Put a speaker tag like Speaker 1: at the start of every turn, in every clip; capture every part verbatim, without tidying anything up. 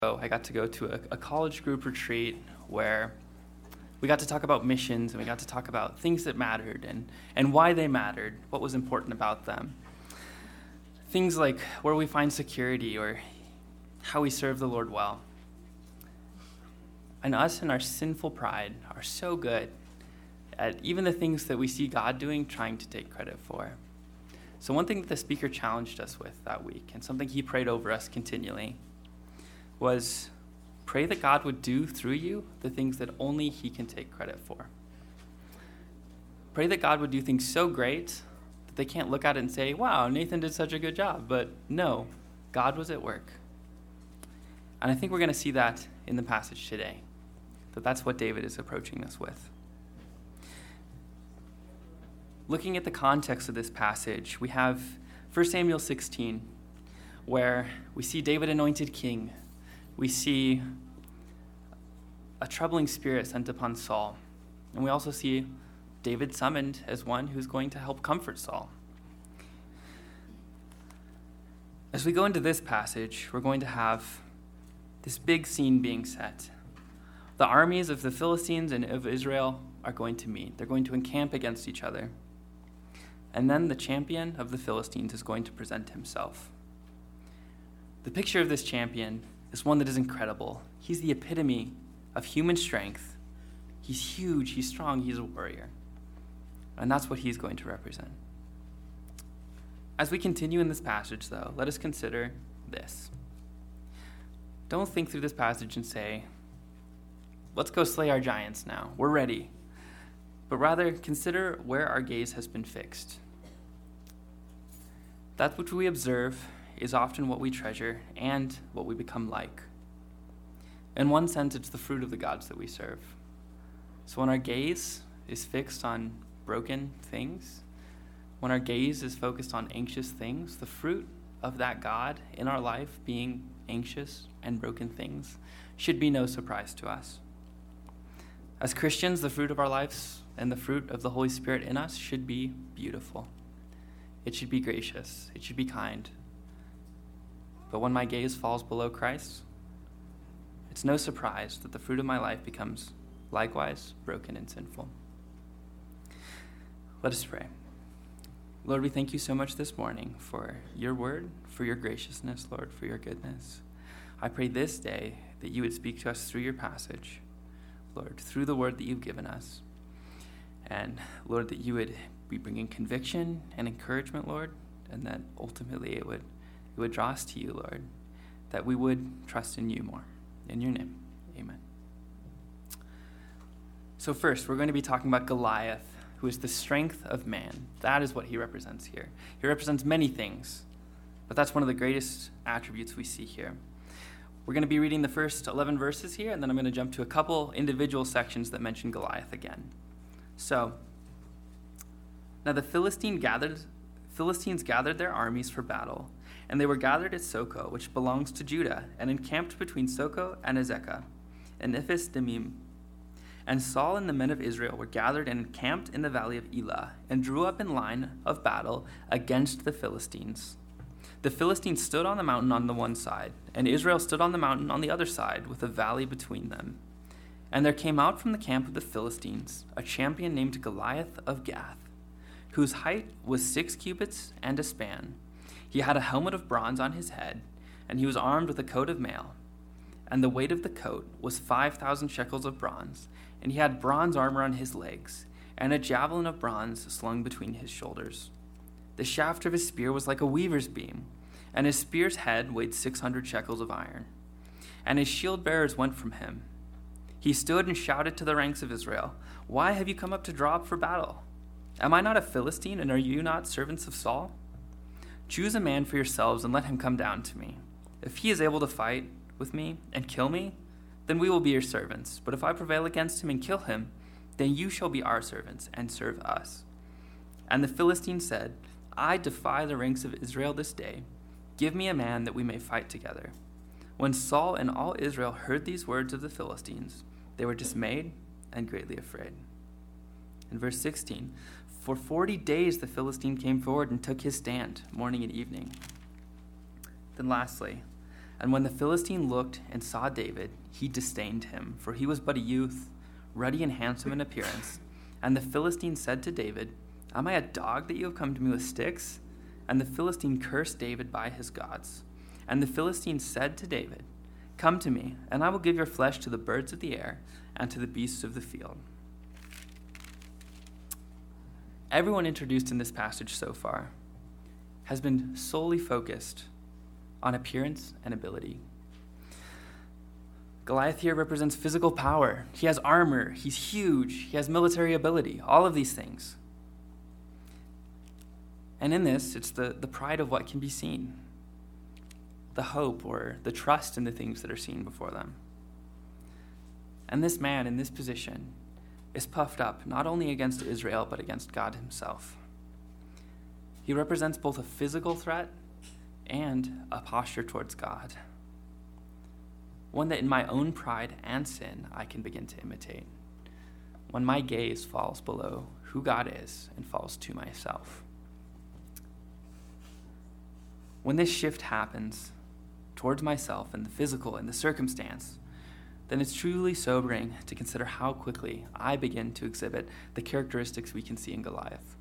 Speaker 1: So I got to go to a, a college group retreat where we got to talk about missions and we got to talk about things that mattered and, and why they mattered, what was important about them. Things like where we find security or how we serve the Lord well. And us and our sinful pride are so good at even the things that we see God doing, trying to take credit for. So one thing that the speaker challenged us with that week, and something he prayed over us continually, was pray that God would do through you the things that only he can take credit for. Pray that God would do things so great that they can't look at it and say, wow, Nathan did such a good job. But no, God was at work. And I think we're going to see that in the passage today, that that's what David is approaching this with. Looking at the context of this passage, we have First Samuel sixteen, where we see David anointed king. We see a troubling spirit sent upon Saul. And we also see David summoned as one who's going to help comfort Saul. As we go into this passage, we're going to have this big scene being set. The armies of the Philistines and of Israel are going to meet. They're going to encamp against each other. And then the champion of the Philistines is going to present himself. The picture of this champion is one that is incredible. He's the epitome of human strength. He's huge, he's strong, he's a warrior. And that's what he's going to represent. As we continue in this passage, though, let us consider this. Don't think through this passage and say, let's go slay our giants now. We're ready. But rather, consider where our gaze has been fixed. That which we observe is often what we treasure and what we become like. In one sense, it's the fruit of the gods that we serve. So when our gaze is fixed on broken things, when our gaze is focused on anxious things, the fruit of that God in our life being anxious and broken things should be no surprise to us. As Christians, the fruit of our lives and the fruit of the Holy Spirit in us should be beautiful. It should be gracious. It should be kind. But when my gaze falls below Christ, it's no surprise that the fruit of my life becomes likewise broken and sinful. Let us pray. Lord, we thank you so much this morning for your word, for your graciousness, Lord, for your goodness. I pray this day that you would speak to us through your passage, Lord, through the word that you've given us. And Lord, that you would be bringing conviction and encouragement, Lord, and that ultimately it would It would draw us to you, Lord, that we would trust in you more. In your name, amen. So first, we're going to be talking about Goliath, who is the strength of man. That is what he represents here. He represents many things, but that's one of the greatest attributes we see here. We're going to be reading the first eleven verses here, and then I'm going to jump to a couple individual sections that mention Goliath again. So, now the Philistine gathered, Philistines gathered their armies for battle, and they were gathered at Soko, which belongs to Judah, and encamped between Soko and Azekah, and Ephes Demim. And Saul and the men of Israel were gathered and encamped in the valley of Elah, and drew up in line of battle against the Philistines. The Philistines stood on the mountain on the one side, and Israel stood on the mountain on the other side, with a valley between them. And there came out from the camp of the Philistines a champion named Goliath of Gath, whose height was six cubits and a span. He had a helmet of bronze on his head, and he was armed with a coat of mail. And the weight of the coat was five thousand shekels of bronze, and he had bronze armor on his legs, and a javelin of bronze slung between his shoulders. The shaft of his spear was like a weaver's beam, and his spear's head weighed six hundred shekels of iron. And his shield bearers went from him. He stood and shouted to the ranks of Israel, "Why have you come up to draw up for battle? Am I not a Philistine, and are you not servants of Saul? Choose a man for yourselves and let him come down to me. If he is able to fight with me and kill me, then we will be your servants. But if I prevail against him and kill him, then you shall be our servants and serve us." And the Philistine said, "I defy the ranks of Israel this day. Give me a man that we may fight together." When Saul and all Israel heard these words of the Philistines, they were dismayed and greatly afraid. In verse sixteen, for forty days the Philistine came forward and took his stand, morning and evening. Then lastly, And when the Philistine looked and saw David, he disdained him, for he was but a youth, ruddy and handsome in appearance. And the Philistine said to David, Am I a dog that you have come to me with sticks? And the Philistine cursed David by his gods. And the Philistine said to David, Come to me, and I will give your flesh to the birds of the air and to the beasts of the field. Everyone introduced in this passage so far has been solely focused on appearance and ability. Goliath here represents physical power. He has armor. He's huge. He has military ability. All of these things. And in this, it's the, the pride of what can be seen. The hope or the trust in the things that are seen before them. And this man in this position is puffed up not only against Israel, but against God himself. He represents both a physical threat and a posture towards God. One that in my own pride and sin I can begin to imitate. When my gaze falls below who God is and falls to myself. When this shift happens towards myself and the physical and the circumstance, then it's truly sobering to consider how quickly I begin to exhibit the characteristics we can see in Goliath.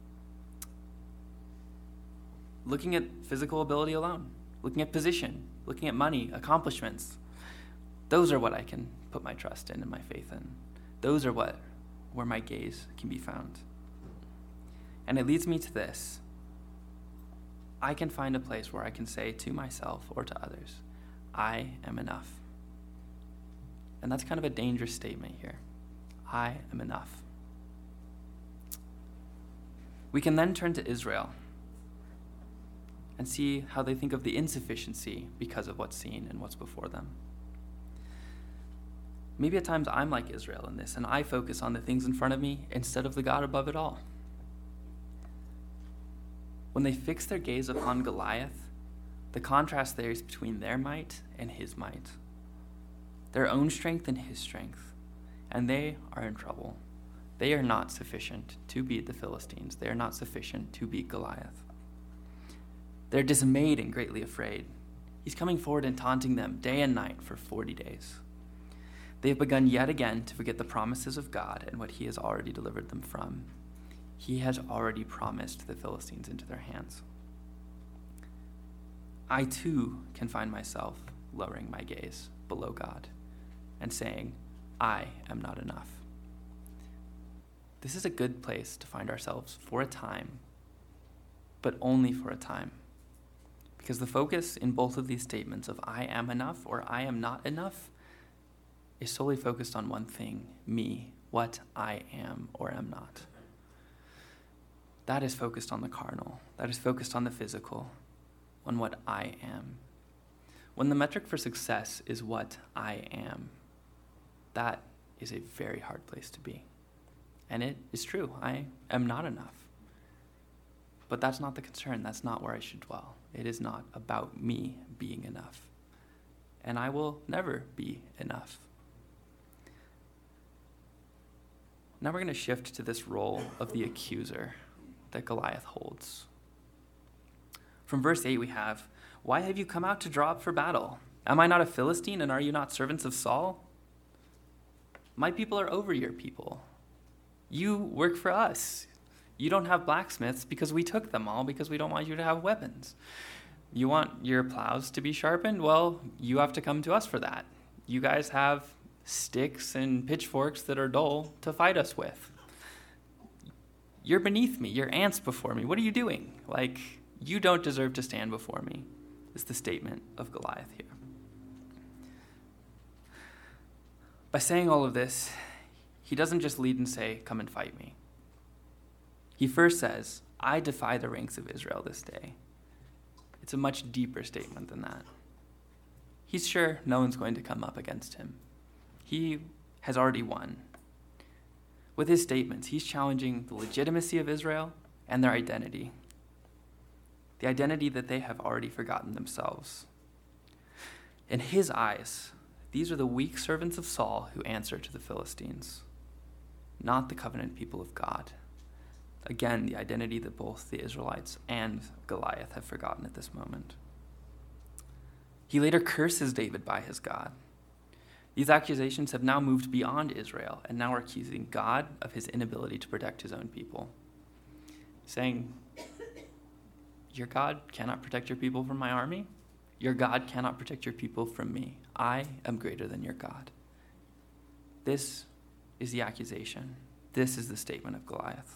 Speaker 1: Looking at physical ability alone, looking at position, looking at money, accomplishments, those are what I can put my trust in and my faith in. Those are what, where my gaze can be found. And it leads me to this. I can find a place where I can say to myself or to others, I am enough. And that's kind of a dangerous statement here. I am enough. We can then turn to Israel and see how they think of the insufficiency because of what's seen and what's before them. Maybe at times I'm like Israel in this, and I focus on the things in front of me instead of the God above it all. When they fix their gaze upon Goliath, the contrast there is between their might and his might, their own strength and his strength, and they are in trouble. They are not sufficient to beat the Philistines. They are not sufficient to beat Goliath. They're dismayed and greatly afraid. He's coming forward and taunting them day and night for forty days. They have begun yet again to forget the promises of God and what he has already delivered them from. He has already promised the Philistines into their hands. I too can find myself lowering my gaze below God and saying, I am not enough. This is a good place to find ourselves for a time, but only for a time. Because the focus in both of these statements of I am enough or I am not enough is solely focused on one thing, me, what I am or am not. That is focused on the carnal. That is focused on the physical, on what I am. When the metric for success is what I am, that is a very hard place to be. And it is true, I am not enough. But that's not the concern. That's not where I should dwell. It is not about me being enough. And I will never be enough. Now we're going to shift to this role of the accuser that Goliath holds. From verse eight we have, Why have you come out to draw up for battle? Am I not a Philistine, and are you not servants of Saul? My people are over your people. You work for us. You don't have blacksmiths because we took them all because we don't want you to have weapons. You want your plows to be sharpened? Well, you have to come to us for that. You guys have sticks and pitchforks that are dull to fight us with. You're beneath me. You're ants before me. What are you doing? Like, you don't deserve to stand before me, is the statement of Goliath here. By saying all of this, he doesn't just lead and say, come and fight me. He first says, I defy the ranks of Israel this day. It's a much deeper statement than that. He's sure no one's going to come up against him. He has already won. With his statements, he's challenging the legitimacy of Israel and their identity. The identity that they have already forgotten themselves. In his eyes, these are the weak servants of Saul who answer to the Philistines, not the covenant people of God. Again, the identity that both the Israelites and Goliath have forgotten at this moment. He later curses David by his God. These accusations have now moved beyond Israel and now are accusing God of his inability to protect his own people, saying, your God cannot protect your people from my army. Your God cannot protect your people from me. I am greater than your God. This is the accusation. This is the statement of Goliath.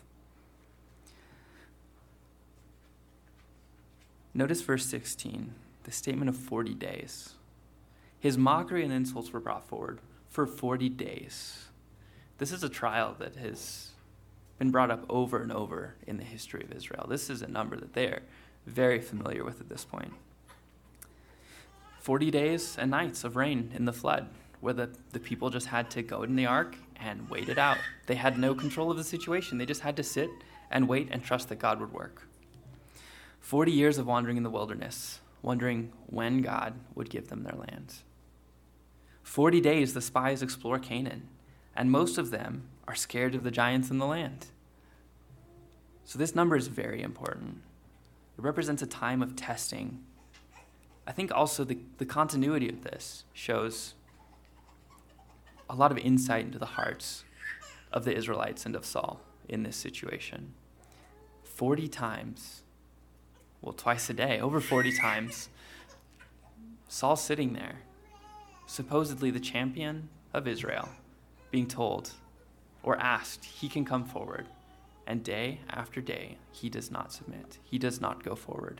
Speaker 1: Notice verse sixteen, the statement of forty days. His mockery and insults were brought forward for forty days. This is a trial that has been brought up over and over in the history of Israel. This is a number that they're very familiar with at this point. forty days and nights of rain in the flood, where the, the people just had to go in the ark and wait it out. They had no control of the situation. They just had to sit and wait and trust that God would work. forty years of wandering in the wilderness, wondering when God would give them their land. forty days the spies explore Canaan, and most of them are scared of the giants in the land. So this number is very important. It represents a time of testing. I think also the, the continuity of this shows a lot of insight into the hearts of the Israelites and of Saul in this situation. forty times, well, twice a day, over forty times, Saul's sitting there, supposedly the champion of Israel, being told or asked he can come forward. And day after day, he does not submit. He does not go forward.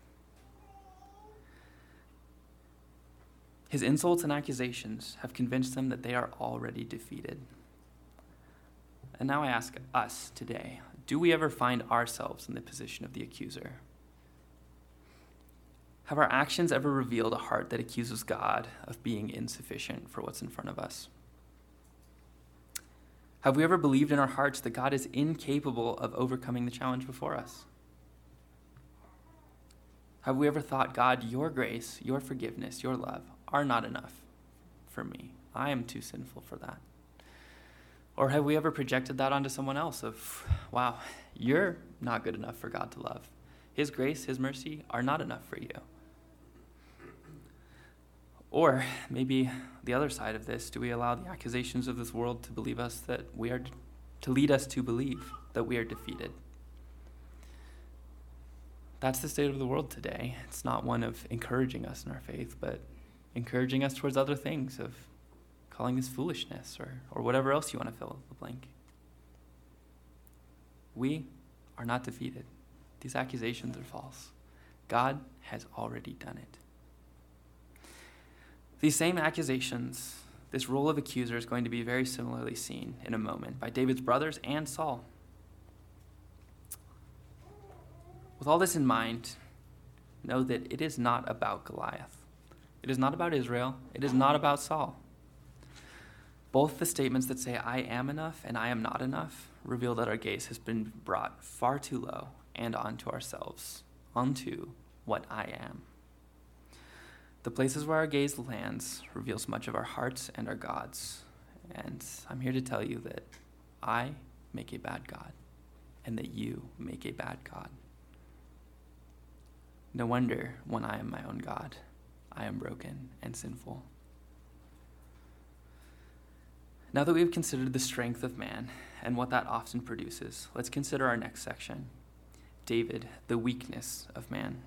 Speaker 1: His insults and accusations have convinced them that they are already defeated. And now I ask us today, do we ever find ourselves in the position of the accuser? Have our actions ever revealed a heart that accuses God of being insufficient for what's in front of us? Have we ever believed in our hearts that God is incapable of overcoming the challenge before us? Have we ever thought, God, your grace, your forgiveness, your love are not enough for me. I am too sinful for that. Or have we ever projected that onto someone else of, wow, you're not good enough for God to love. His grace, his mercy are not enough for you. Or maybe the other side of this, do we allow the accusations of this world to believe us that we are, to lead us to believe that we are defeated? That's the state of the world today. It's not one of encouraging us in our faith, but encouraging us towards other things, of calling this foolishness or, or whatever else you want to fill the blank. We are not defeated. These accusations are false. God has already done it. These same accusations, this role of accuser is going to be very similarly seen in a moment by David's brothers and Saul. With all this in mind, know that it is not about Goliath. It is not about Israel. It is not about Saul. Both the statements that say, I am enough and I am not enough, reveal that our gaze has been brought far too low and onto ourselves, onto what I am. The places where our gaze lands reveals much of our hearts and our gods. And I'm here to tell you that I make a bad God and that you make a bad God. No wonder when I am my own God, I am broken and sinful. Now that we've considered the strength of man and what that often produces, let's consider our next section, David, the weakness of man.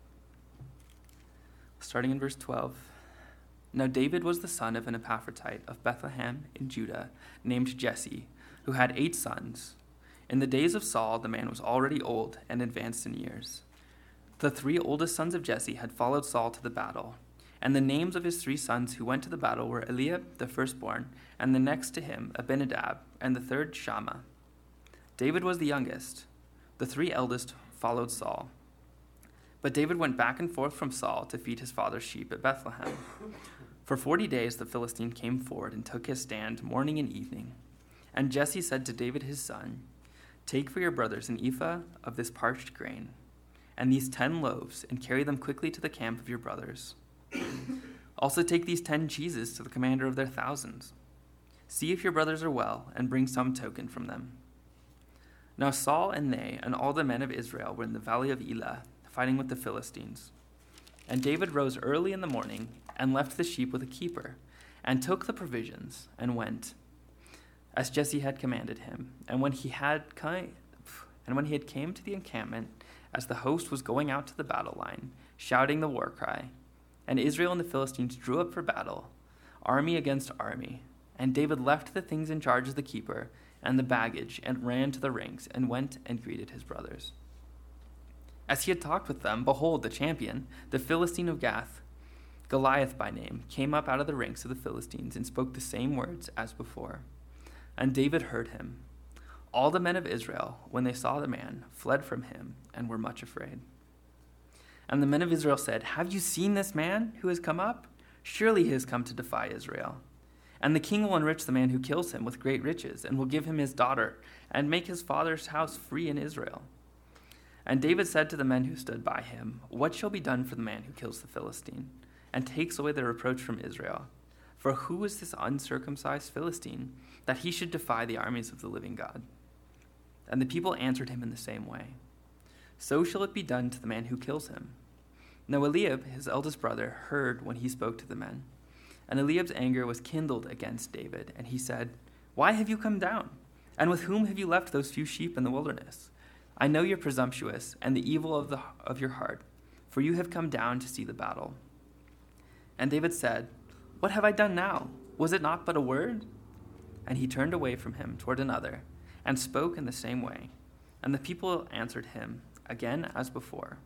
Speaker 1: Starting in verse twelve. Now David was the son of an Epaphratite of Bethlehem in Judah, named Jesse, who had eight sons. In the days of Saul, the man was already old and advanced in years. The three oldest sons of Jesse had followed Saul to the battle, and the names of his three sons who went to the battle were Eliab, the firstborn, and the next to him Abinadab, and the third Shammah. David was the youngest. The three eldest followed Saul. But David went back and forth from Saul to feed his father's sheep at Bethlehem. For forty days the Philistine came forward and took his stand morning and evening. And Jesse said to David his son, Take for your brothers an ephah of this parched grain, and these ten loaves, and carry them quickly to the camp of your brothers. Also take these ten cheeses to the commander of their thousands. See if your brothers are well, and bring some token from them. Now Saul and they and all the men of Israel were in the valley of Elah, fighting with the Philistines. And David rose early in the morning and left the sheep with a keeper, and took the provisions and went, as Jesse had commanded him. And when he had come, and when he had came to the encampment, as the host was going out to the battle line, shouting the war cry, and Israel and the Philistines drew up for battle, army against army, and David left the things in charge of the keeper and the baggage, and ran to the ranks, and went and greeted his brothers. As he had talked with them, behold, the champion, the Philistine of Gath, Goliath by name, came up out of the ranks of the Philistines and spoke the same words as before. And David heard him. All the men of Israel, when they saw the man, fled from him and were much afraid. And the men of Israel said, "Have you seen this man who has come up? Surely he has come to defy Israel. And the king will enrich the man who kills him with great riches, and will give him his daughter, and make his father's house free in Israel." And David said to the men who stood by him, "What shall be done for the man who kills the Philistine, and takes away the reproach from Israel? For who is this uncircumcised Philistine, that he should defy the armies of the living God?" And the people answered him in the same way, "So shall it be done to the man who kills him." Now Eliab, his eldest brother, heard when he spoke to the men. And Eliab's anger was kindled against David, and he said, "Why have you come down? And with whom have you left those few sheep in the wilderness? I know you're presumptuous, and the evil of, the, of your heart, for you have come down to see the battle." And David said, "What have I done now? Was it not but a word?" And he turned away from him toward another, and spoke in the same way. And the people answered him again as before.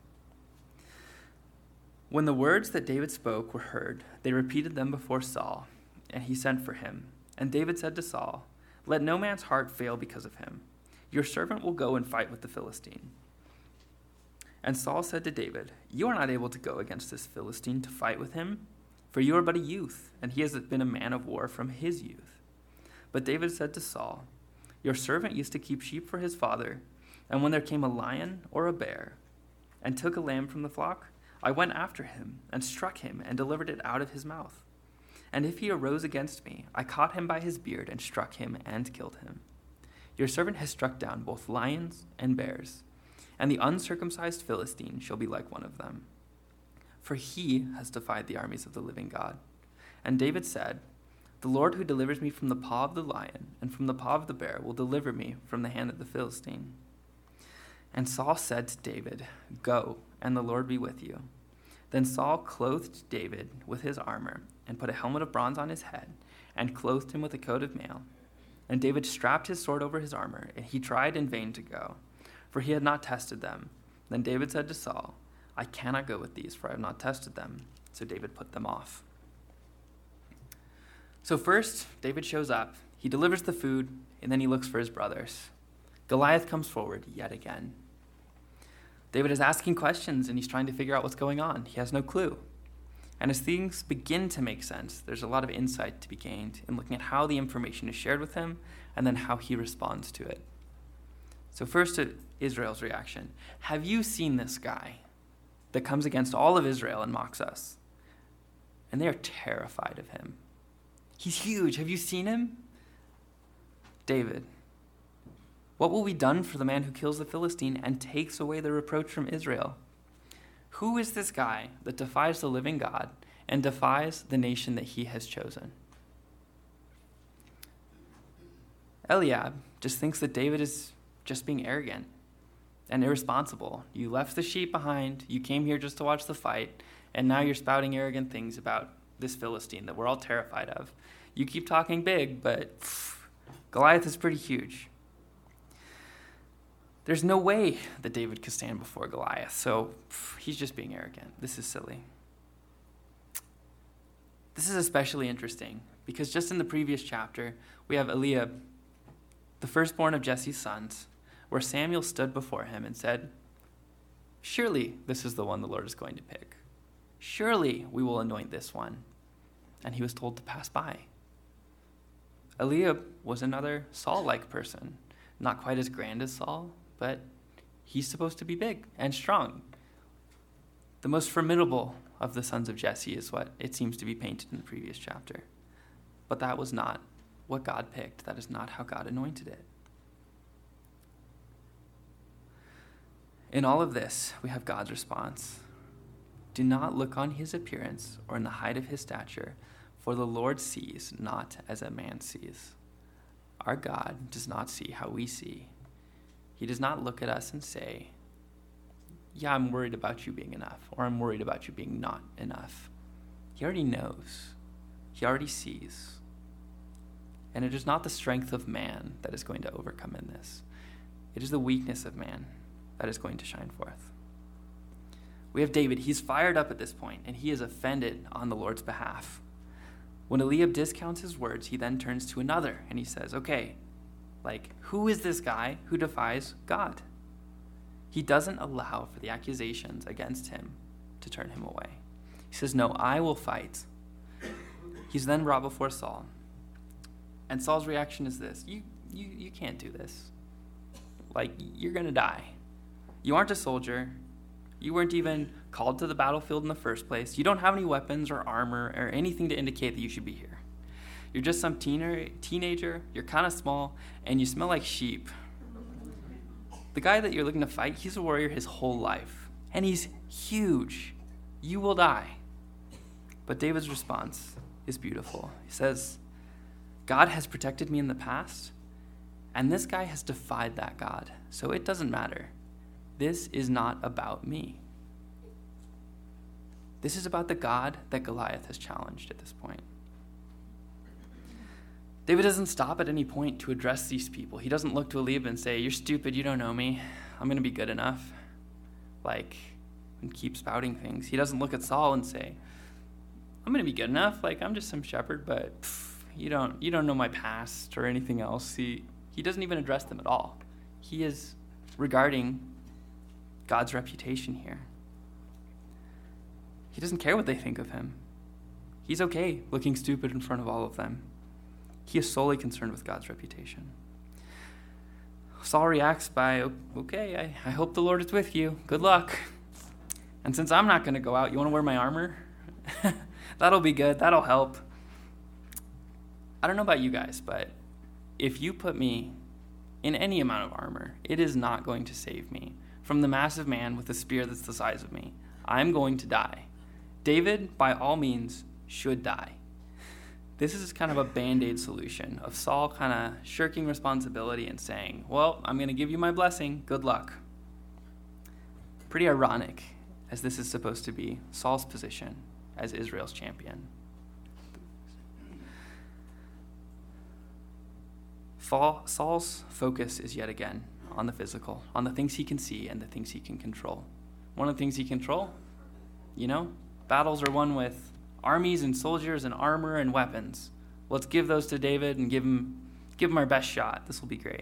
Speaker 1: When the words that David spoke were heard, they repeated them before Saul, and he sent for him. And David said to Saul, "Let no man's heart fail because of him. Your servant will go and fight with the Philistine." And Saul said to David, "You are not able to go against this Philistine to fight with him, for you are but a youth, and he has been a man of war from his youth." But David said to Saul, "Your servant used to keep sheep for his father, and when there came a lion or a bear, and took a lamb from the flock, I went after him, and struck him, and delivered it out of his mouth. And if he arose against me, I caught him by his beard, and struck him, and killed him. Your servant has struck down both lions and bears, and the uncircumcised Philistine shall be like one of them. For he has defied the armies of the living God." And David said, "The Lord who delivers me from the paw of the lion and from the paw of the bear will deliver me from the hand of the Philistine." And Saul said to David, "Go, and the Lord be with you." Then Saul clothed David with his armor, and put a helmet of bronze on his head, and clothed him with a coat of mail. And David strapped his sword over his armor, and he tried in vain to go, for he had not tested them. Then David said to Saul, "I cannot go with these, for I have not tested them." So David put them off. So first, David shows up, he delivers the food, and then he looks for his brothers. Goliath comes forward yet again. David is asking questions, and he's trying to figure out what's going on. He has no clue. And as things begin to make sense, there's a lot of insight to be gained in looking at how the information is shared with him, and then how he responds to it. So first, to Israel's reaction. Have you seen this guy that comes against all of Israel and mocks us? And they are terrified of him. He's huge. Have you seen him? David, what will be done for the man who kills the Philistine and takes away the reproach from Israel? Who is this guy that defies the living God and defies the nation that he has chosen? Eliab just thinks that David is just being arrogant and irresponsible. You left the sheep behind, you came here just to watch the fight, and now you're spouting arrogant things about this Philistine that we're all terrified of. You keep talking big, but pff, Goliath is pretty huge. There's no way that David could stand before Goliath, so pff, he's just being arrogant. This is silly. This is especially interesting because just in the previous chapter, we have Eliab, the firstborn of Jesse's sons, where Samuel stood before him and said, "Surely this is the one the Lord is going to pick. Surely we will anoint this one." And he was told to pass by. Eliab was another Saul-like person, not quite as grand as Saul, but he's supposed to be big and strong. The most formidable of the sons of Jesse is what it seems to be painted in the previous chapter. But that was not what God picked. That is not how God anointed it. In all of this, we have God's response. Do not look on his appearance or in the height of his stature, for the Lord sees not as a man sees. Our God does not see how we see. He does not look at us and say, yeah, I'm worried about you being enough, or I'm worried about you being not enough. He already knows. He already sees. And it is not the strength of man that is going to overcome in this. It is the weakness of man that is going to shine forth. We have David. He's fired up at this point, and he is offended on the Lord's behalf. When Eliab discounts his words, he then turns to another, and he says, okay, like, who is this guy who defies God? He doesn't allow for the accusations against him to turn him away. He says, no, I will fight. He's then brought before Saul. And Saul's reaction is this: you, you, you can't do this. Like, you're going to die. You aren't a soldier. You weren't even called to the battlefield in the first place. You don't have any weapons or armor or anything to indicate that you should be here. You're just some teener, teenager. You're kind of small, and you smell like sheep. The guy that you're looking to fight, he's a warrior his whole life, and he's huge. You will die. But David's response is beautiful. He says, God has protected me in the past, and this guy has defied that God, so it doesn't matter. This is not about me. This is about the God that Goliath has challenged at this point. David doesn't stop at any point to address these people. He doesn't look to Eliab and say, you're stupid, you don't know me. I'm going to be good enough. Like, and keep spouting things. He doesn't look at Saul and say, I'm going to be good enough. Like, I'm just some shepherd, but pff, you don't you don't know my past or anything else. He, he doesn't even address them at all. He is regarding God's reputation here. He doesn't care what they think of him. He's okay looking stupid in front of all of them. He is solely concerned with God's reputation. Saul reacts by, okay, I, I hope the Lord is with you. Good luck. And since I'm not going to go out, you want to wear my armor? That'll be good. That'll help. I don't know about you guys, but if you put me in any amount of armor, it is not going to save me from the massive man with a spear that's the size of me. I'm going to die. David, by all means, should die. This is kind of a Band-Aid solution of Saul kind of shirking responsibility and saying, well, I'm going to give you my blessing. Good luck. Pretty ironic, as this is supposed to be Saul's position as Israel's champion. Saul's focus is yet again on the physical, on the things he can see and the things he can control. One of the things he can control, you know, battles are won with armies and soldiers and armor and weapons. Let's give those to David and give him, give him our best shot. This will be great.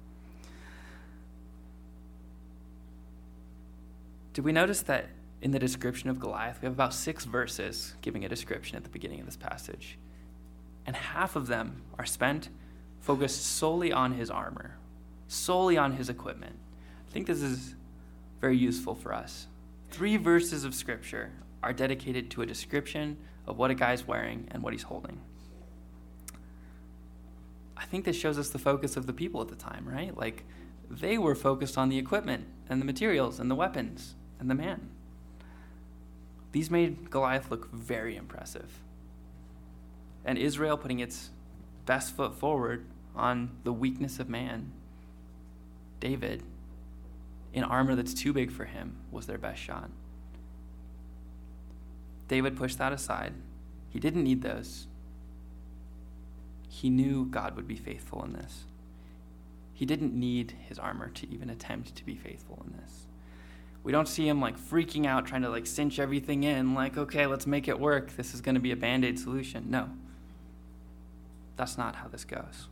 Speaker 1: Did we notice that in the description of Goliath, we have about six verses giving a description at the beginning of this passage? And half of them are spent focused solely on his armor, solely on his equipment. I think this is very useful for us. Three verses of Scripture are dedicated to a description of what a guy's wearing and what he's holding. I think this shows us the focus of the people at the time, right? Like, they were focused on the equipment and the materials and the weapons and the man. These made Goliath look very impressive. And Israel putting its best foot forward on the weakness of man. David, in armor that's too big for him, was their best shot. David pushed that aside. He didn't need those. He knew God would be faithful in this. He didn't need his armor to even attempt to be faithful in this. We don't see him like freaking out, trying to like cinch everything in, like, okay, let's make it work. This is going to be a Band-Aid solution. No. That's not how this goes.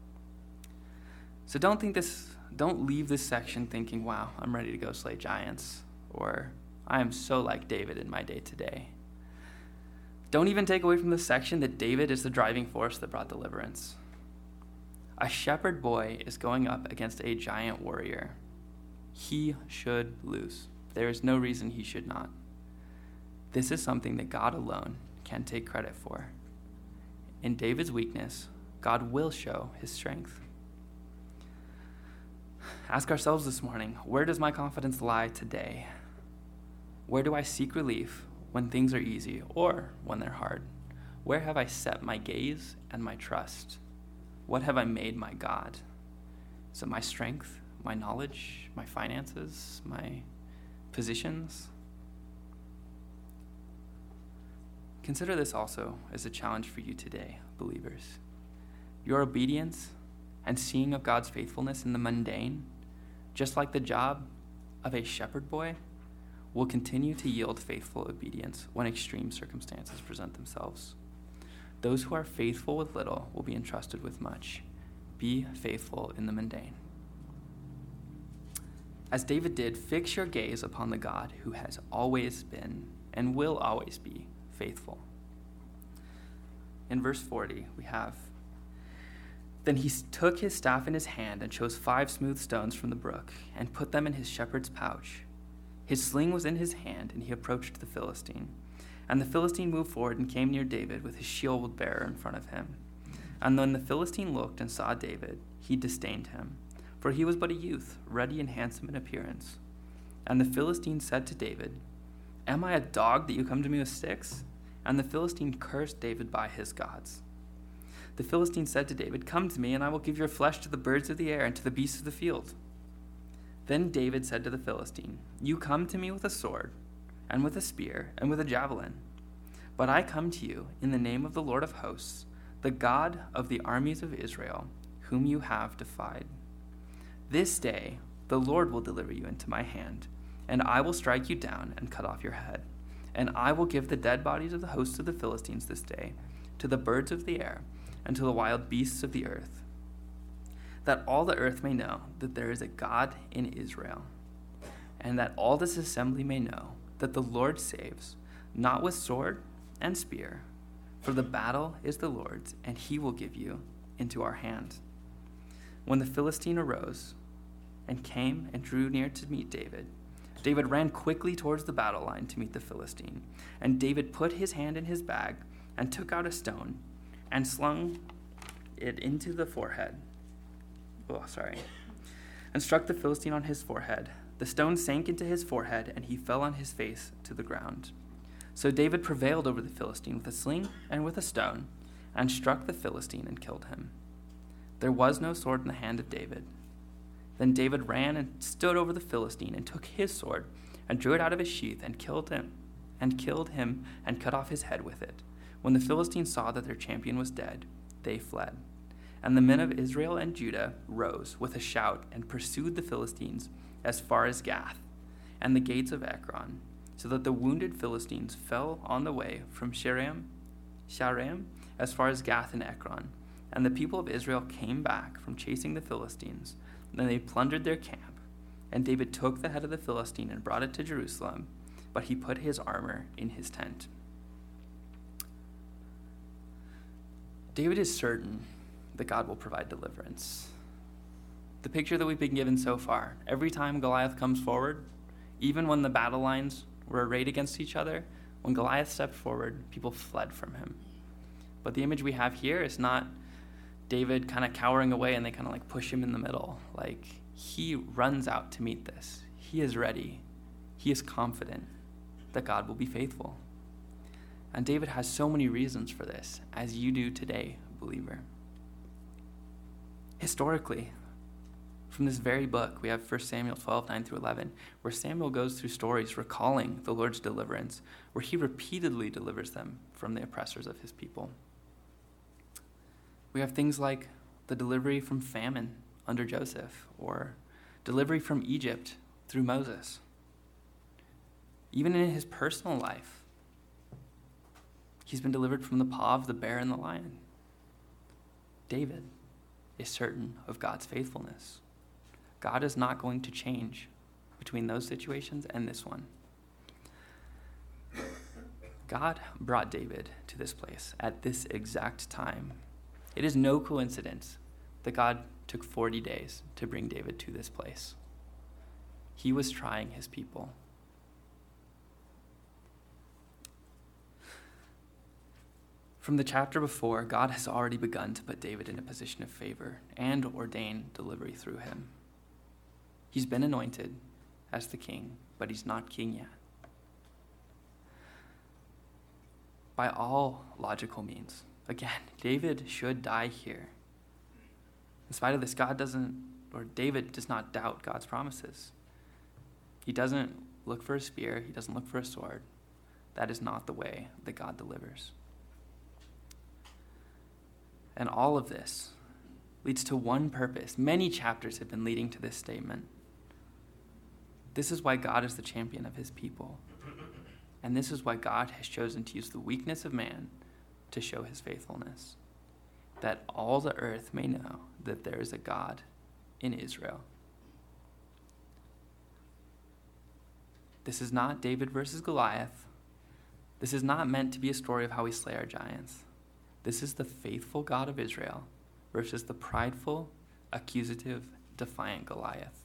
Speaker 1: So don't think this, don't leave this section thinking, wow, I'm ready to go slay giants, or I am so like David in my day to day. Don't even take away from this section that David is the driving force that brought deliverance. A shepherd boy is going up against a giant warrior. He should lose. There is no reason he should not. This is something that God alone can take credit for. In David's weakness, God will show his strength. Ask ourselves this morning, where does my confidence lie today? Where do I seek relief when things are easy or when they're hard? Where have I set my gaze and my trust? What have I made my God? Is it my strength, my knowledge, my finances, my positions? Consider this also as a challenge for you today, believers. Your obedience and seeing of God's faithfulness in the mundane, just like the job of a shepherd boy, will continue to yield faithful obedience when extreme circumstances present themselves. Those who are faithful with little will be entrusted with much. Be faithful in the mundane. As David did, fix your gaze upon the God who has always been and will always be faithful. In verse forty, we have, Then he took his staff in his hand and chose five smooth stones from the brook and put them in his shepherd's pouch. His sling was in his hand, and he approached the Philistine. And the Philistine moved forward and came near David with his shield bearer in front of him. And when the Philistine looked and saw David, he disdained him, for he was but a youth, ruddy and handsome in appearance. And the Philistine said to David, Am I a dog that you come to me with sticks? And the Philistine cursed David by his gods. The Philistine said to David, Come to me, and I will give your flesh to the birds of the air and to the beasts of the field. Then David said to the Philistine, You come to me with a sword, and with a spear, and with a javelin. But I come to you in the name of the Lord of hosts, the God of the armies of Israel, whom you have defied. This day the Lord will deliver you into my hand, and I will strike you down and cut off your head. And I will give the dead bodies of the hosts of the Philistines this day to the birds of the air and to the wild beasts of the earth, that all the earth may know that there is a God in Israel, and that all this assembly may know that the Lord saves, not with sword and spear, for the battle is the Lord's, and he will give you into our hand. When the Philistine arose and came and drew near to meet David, David ran quickly towards the battle line to meet the Philistine, and David put his hand in his bag and took out a stone and slung it into the forehead. Oh, sorry. And struck the Philistine on his forehead. The stone sank into his forehead, and he fell on his face to the ground. So David prevailed over the Philistine with a sling and with a stone, and struck the Philistine and killed him. There was no sword in the hand of David. Then David ran and stood over the Philistine and took his sword and drew it out of his sheath and killed him, and killed him and cut off his head with it. When the Philistines saw that their champion was dead, they fled. And the men of Israel and Judah rose with a shout and pursued the Philistines as far as Gath and the gates of Ekron, so that the wounded Philistines fell on the way from Shaaraim, Shaaraim as far as Gath and Ekron. And the people of Israel came back from chasing the Philistines. Then they plundered their camp. And David took the head of the Philistine and brought it to Jerusalem, but he put his armor in his tent. David is certain that God will provide deliverance. The picture that we've been given so far, every time Goliath comes forward, even when the battle lines were arrayed against each other, when Goliath stepped forward, people fled from him. But the image we have here is not David kind of cowering away and they kind of like push him in the middle. Like, he runs out to meet this. He is ready. He is confident that God will be faithful. And David has so many reasons for this, as you do today, believer. Historically, from this very book, we have First Samuel twelve, nine through eleven, where Samuel goes through stories recalling the Lord's deliverance, where he repeatedly delivers them from the oppressors of his people. We have things like the delivery from famine under Joseph, or delivery from Egypt through Moses. Even in his personal life, he's been delivered from the paw of the bear and the lion. David is certain of God's faithfulness. God is not going to change between those situations and this one. God brought David to this place at this exact time. It is no coincidence that God took forty days to bring David to this place. He was trying his people. From the chapter before, God has already begun to put David in a position of favor and ordain delivery through him. He's been anointed as the king, but he's not king yet. by all logical means. Again, David should die here. In spite of this, God doesn't, or David does not doubt God's promises. He doesn't look for a spear. He doesn't look for a sword. That is not the way that God delivers. And all of this leads to one purpose. Many chapters have been leading to this statement. This is why God is the champion of his people. And this is why God has chosen to use the weakness of man to show his faithfulness, that all the earth may know that there is a God in Israel. This is not David versus Goliath. This is not meant to be a story of how we slay our giants. This is the faithful God of Israel versus the prideful, accusative, defiant Goliath.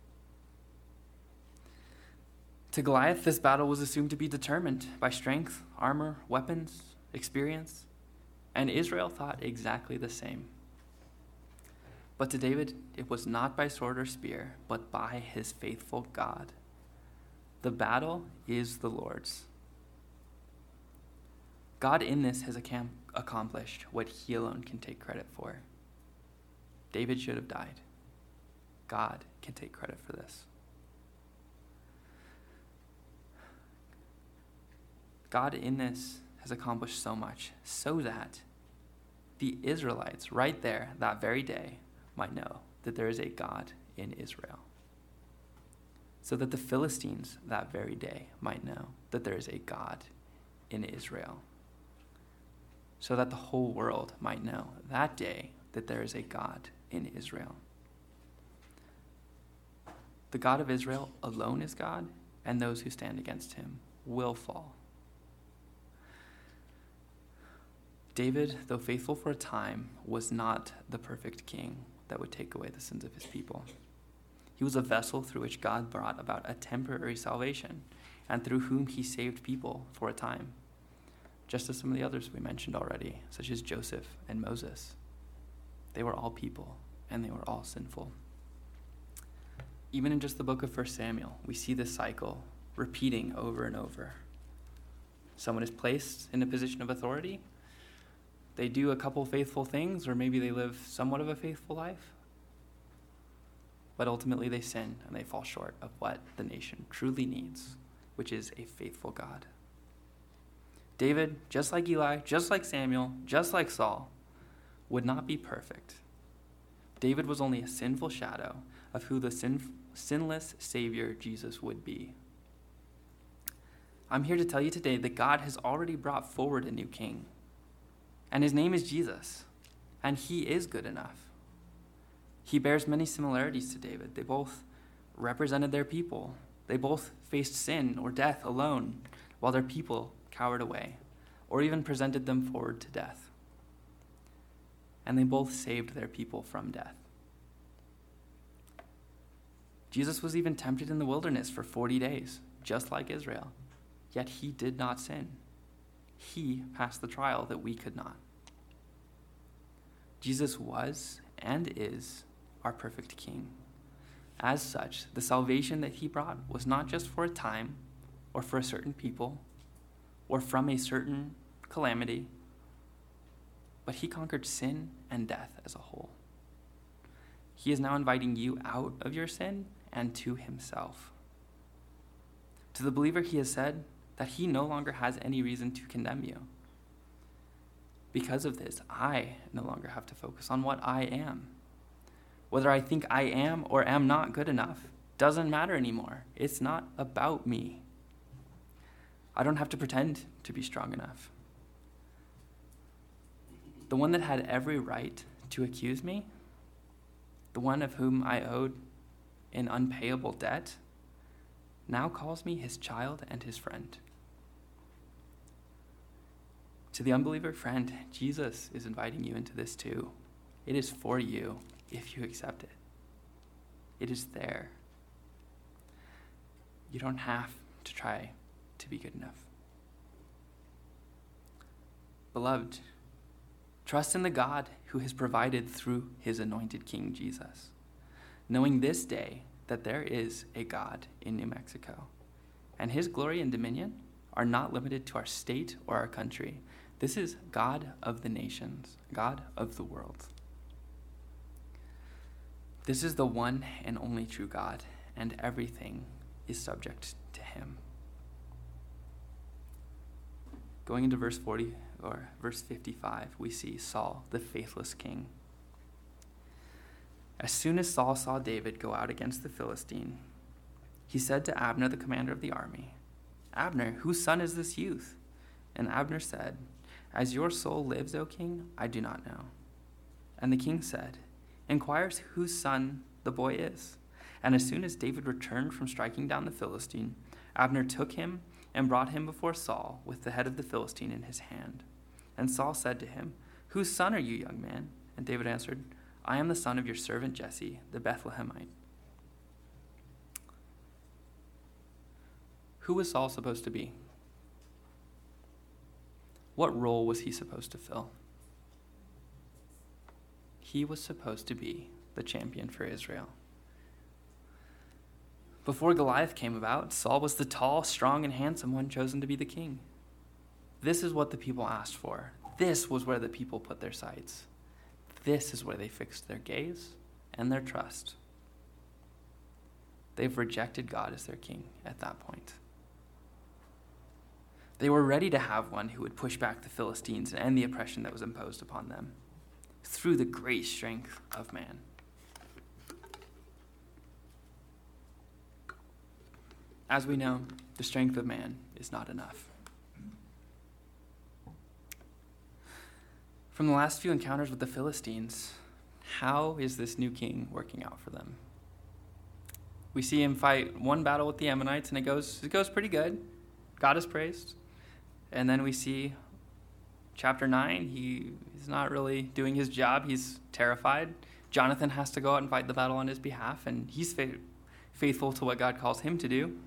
Speaker 1: To Goliath, this battle was assumed to be determined by strength, armor, weapons, experience, and Israel thought exactly the same. But to David, it was not by sword or spear, but by his faithful God. The battle is the Lord's. God in this has accom- accomplished what he alone can take credit for. David should have died. God can take credit for this. God in this has accomplished so much, so that the Israelites right there that very day might know that there is a God in Israel. So that the Philistines that very day might know that there is a God in Israel. So that the whole world might know that day that there is a God in Israel. The God of Israel alone is God, and those who stand against him will fall. David, though faithful for a time, was not the perfect king that would take away the sins of his people. He was a vessel through which God brought about a temporary salvation, and through whom he saved people for a time, just as some of the others we mentioned already, such as Joseph and Moses. They were all people, and they were all sinful. Even in just the book of First Samuel, we see this cycle repeating over and over. Someone is placed in a position of authority. They do a couple faithful things, or maybe they live somewhat of a faithful life. But ultimately they sin and they fall short of what the nation truly needs, which is a faithful God. David, just like Eli, just like Samuel, just like Saul, would not be perfect. David was only a sinful shadow of who the sin, sinless Savior Jesus would be. I'm here to tell you today that God has already brought forward a new king. And his name is Jesus, and he is good enough. He bears many similarities to David. They both represented their people. They both faced sin or death alone, while their people cowered away, or even presented them forward to death. And they both saved their people from death. Jesus was even tempted in the wilderness for forty days, just like Israel, yet he did not sin. He passed the trial that we could not. Jesus was and is our perfect King. As such, the salvation that he brought was not just for a time or for a certain people or from a certain calamity, but he conquered sin and death as a whole. He is now inviting you out of your sin and to himself. To the believer, he has said that he no longer has any reason to condemn you. Because of this, I no longer have to focus on what I am. Whether I think I am or am not good enough doesn't matter anymore. It's not about me. I don't have to pretend to be strong enough. The one that had every right to accuse me, the one of whom I owed an unpayable debt, now calls me his child and his friend. To the unbeliever friend, Jesus is inviting you into this too. It is for you if you accept it. It is there. You don't have to try to be good enough. Beloved, trust in the God who has provided through his anointed King Jesus, knowing this day that there is a God in New Mexico, and his glory and dominion are not limited to our state or our country. This is God of the nations, God of the world. This is the one and only true God, and everything is subject to him. Going into verse forty or verse fifty-five, we see Saul, the faithless king. As soon as Saul saw David go out against the Philistine, he said to Abner, the commander of the army, "Abner, whose son is this youth?" And Abner said, "As your soul lives, O king, I do not know." And the king said, "Inquire whose son the boy is." And as soon as David returned from striking down the Philistine, Abner took him and brought him before Saul with the head of the Philistine in his hand. And Saul said to him, "Whose son are you, young man?" And David answered, "I am the son of your servant Jesse, the Bethlehemite." Who was Saul supposed to be? What role was he supposed to fill? He was supposed to be the champion for Israel. Before Goliath came about, Saul was the tall, strong, and handsome one chosen to be the king. This is what the people asked for. This was where the people put their sights. This is where they fixed their gaze and their trust. They've rejected God as their king at that point. They were ready to have one who would push back the Philistines and end the oppression that was imposed upon them through the great strength of man. As we know, the strength of man is not enough. From the last few encounters with the Philistines, how is this new king working out for them? We see him fight one battle with the Ammonites, and it goes it goes pretty good. God is praised. And then we see chapter nine, he is not really doing his job. He's terrified. Jonathan has to go out and fight the battle on his behalf, and he's fa- faithful to what God calls him to do.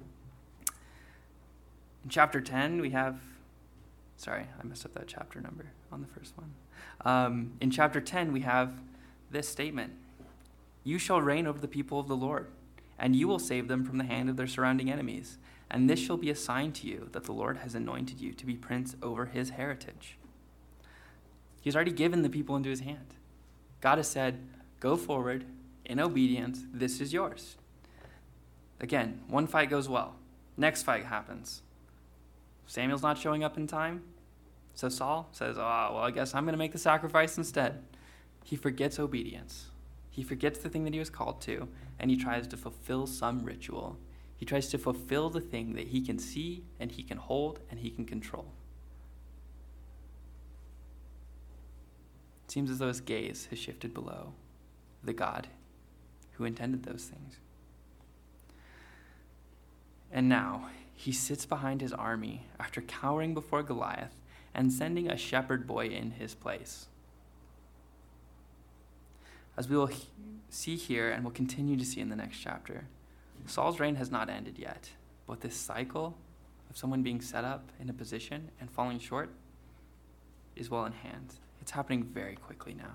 Speaker 1: In chapter ten, we have, sorry, I messed up that chapter number on the first one. Um, in chapter ten, we have this statement: "You shall reign over the people of the Lord, and you will save them from the hand of their surrounding enemies. And this shall be a sign to you that the Lord has anointed you to be prince over his heritage." He's already given the people into his hand. God has said, go forward in obedience. This is yours. Again, one fight goes well. Next fight happens. Samuel's not showing up in time. So Saul says, oh, well, I guess I'm going to make the sacrifice instead. He forgets obedience. He forgets the thing that he was called to, and he tries to fulfill some ritual. He tries to fulfill the thing that he can see and he can hold and he can control. It seems as though his gaze has shifted below the God who intended those things. And now he sits behind his army after cowering before Goliath and sending a shepherd boy in his place. As we will he- see here and will continue to see in the next chapter, Saul's reign has not ended yet, but this cycle of someone being set up in a position and falling short is well in hand. It's happening very quickly now.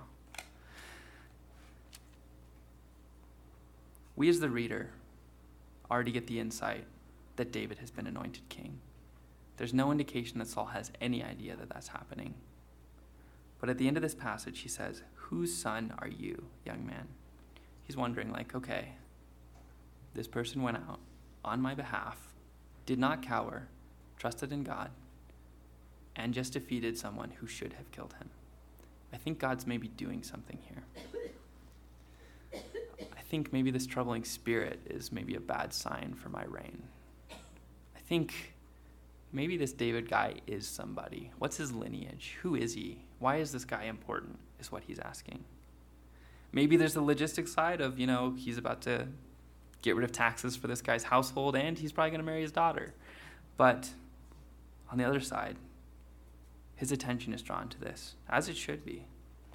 Speaker 1: We as the reader already get the insight that David has been anointed king. There's no indication that Saul has any idea that that's happening. But at the end of this passage, he says, "Whose son are you, young man?" He's wondering, like, okay, this person went out on my behalf, did not cower, trusted in God, and just defeated someone who should have killed him. I think God's maybe doing something here. I think maybe this troubling spirit is maybe a bad sign for my reign. I think maybe this David guy is somebody. What's his lineage? Who is he? Why is this guy important, is what he's asking. Maybe there's the logistics side of, you know, he's about to get rid of taxes for this guy's household, and he's probably going to marry his daughter. But on the other side, his attention is drawn to this, as it should be.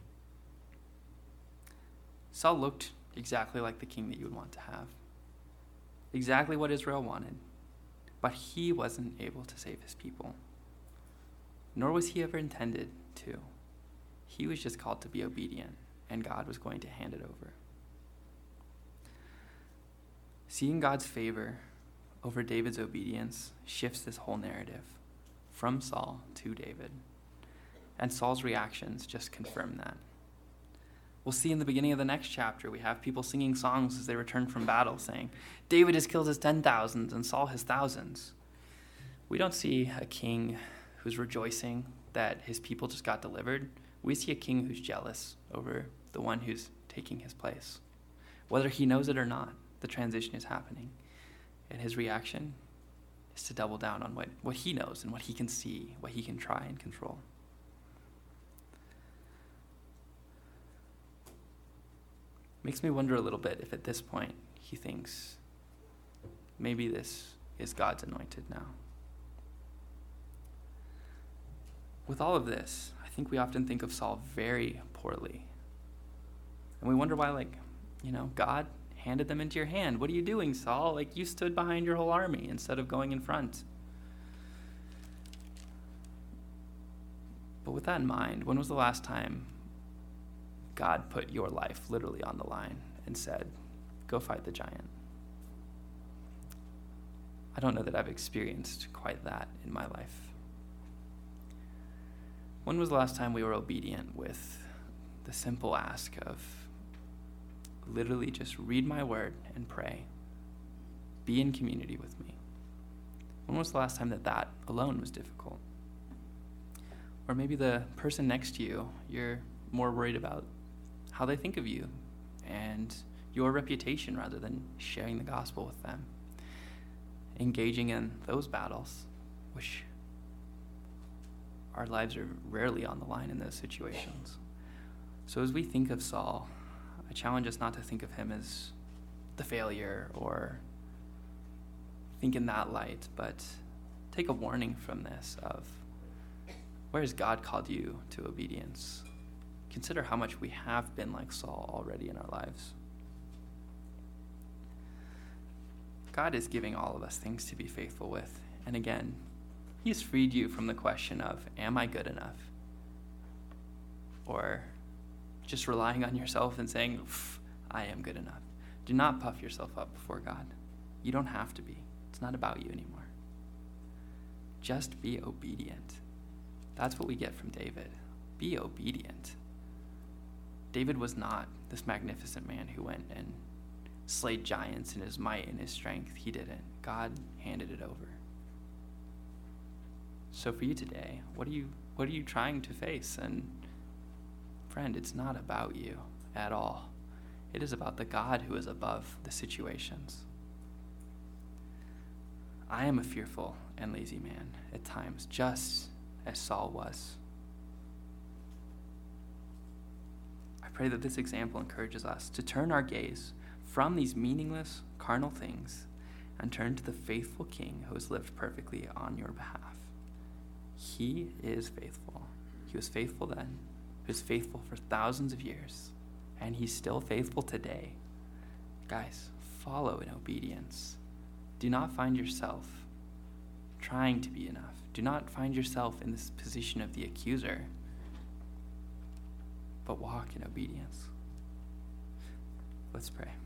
Speaker 1: Saul looked exactly like the king that you would want to have. Exactly what Israel wanted. But he wasn't able to save his people. Nor was he ever intended to. He was just called to be obedient, and God was going to hand it over. Seeing God's favor over David's obedience shifts this whole narrative. from Saul to David. And Saul's reactions just confirm that. We'll see in the beginning of the next chapter, we have people singing songs as they return from battle saying, David has killed his ten thousands and Saul his thousands. We don't see a king who's rejoicing that his people just got delivered. We see a king who's jealous over the one who's taking his place. Whether he knows it or not, the transition is happening. And his reaction is to double down on what, what he knows and what he can see, what he can try and control. Makes me wonder a little bit if at this point he thinks maybe this is God's anointed now. With all of this, I think we often think of Saul very poorly. And we wonder why, like, you know, God handed them into your hand. What are you doing, Saul? Like, you stood behind your whole army instead of going in front. But with that in mind, when was the last time God put your life literally on the line and said, go fight the giant? I don't know that I've experienced quite that in my life. When was the last time we were obedient with the simple ask of literally just read my word and pray? Be in community with me. When was the last time that that alone was difficult? Or maybe the person next to you, you're more worried about how they think of you and your reputation rather than sharing the gospel with them. Engaging in those battles, which our lives are rarely on the line in those situations. So as we think of Saul, I challenge us not to think of him as the failure or think in that light, but take a warning from this of where has God called you to obedience? Consider how much we have been like Saul already in our lives. God is giving all of us things to be faithful with. And again, he's freed you from the question of, am I good enough? Or just relying on yourself and saying, I am good enough. Do not puff yourself up before God. You don't have to be. It's not about you anymore. Just be obedient. That's what we get from David. Be obedient. David was not this magnificent man who went and slayed giants in his might and his strength. He didn't. God handed it over. So for you today, what are you what are you trying to face? And friend, it's not about you at all. It is about the God who is above the situations. I am a fearful and lazy man at times, just as Saul was. I pray that this example encourages us to turn our gaze from these meaningless carnal things and turn to the faithful King who has lived perfectly on your behalf. He is faithful. He was faithful then. He was faithful for thousands of years. And he's still faithful today. Guys, follow in obedience. Do not find yourself trying to be enough. Do not find yourself in this position of the accuser, but walk in obedience. Let's pray.